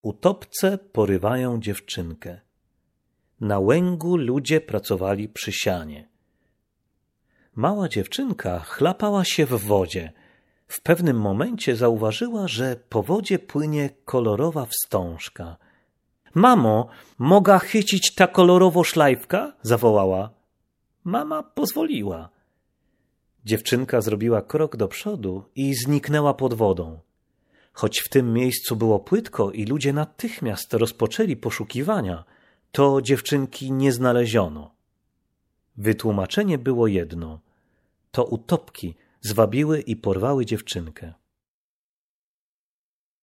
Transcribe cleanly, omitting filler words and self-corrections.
Utopce porywają dziewczynkę. Na łęgu ludzie pracowali przy sianie. Mała dziewczynka chlapała się w wodzie. W pewnym momencie zauważyła, że po wodzie płynie kolorowa wstążka. Mamo, mogę chycić ta kolorowo szlajfka? Zawołała. Mama pozwoliła. Dziewczynka zrobiła krok do przodu i zniknęła pod wodą. Choć w tym miejscu było płytko i ludzie natychmiast rozpoczęli poszukiwania, to dziewczynki nie znaleziono. Wytłumaczenie było jedno. To utopki zwabiły i porwały dziewczynkę.